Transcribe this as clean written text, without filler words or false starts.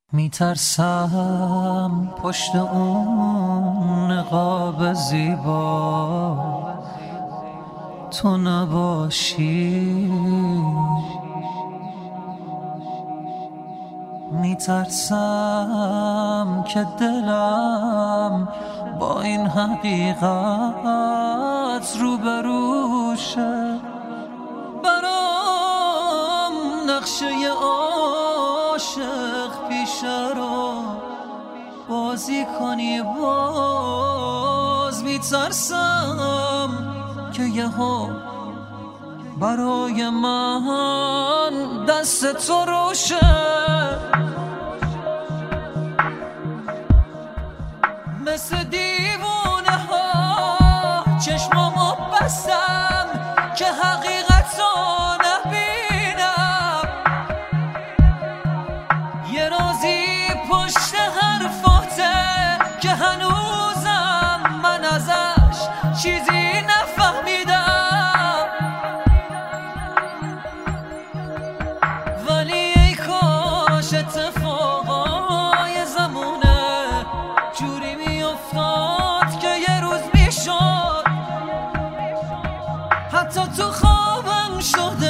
میترسم پشت اون نقاب زیبا تو نباشی، میترسم که دلم با این حقیقت روبروشه. برام نقشه عاشق پیشه رو بازی کنی، باز میترسم که یهو برای من دست تو روشه. مثل دیوونه ها چشمامو بستم که حقیقت رو نبینم، یه رازی پشت حرفاته که هنوزم من ازش چیزی نفهمیدم. ولی ای کاش اتفاقای زمونه جوری میافتاد که یه روز میشد حتی تو خوابم شده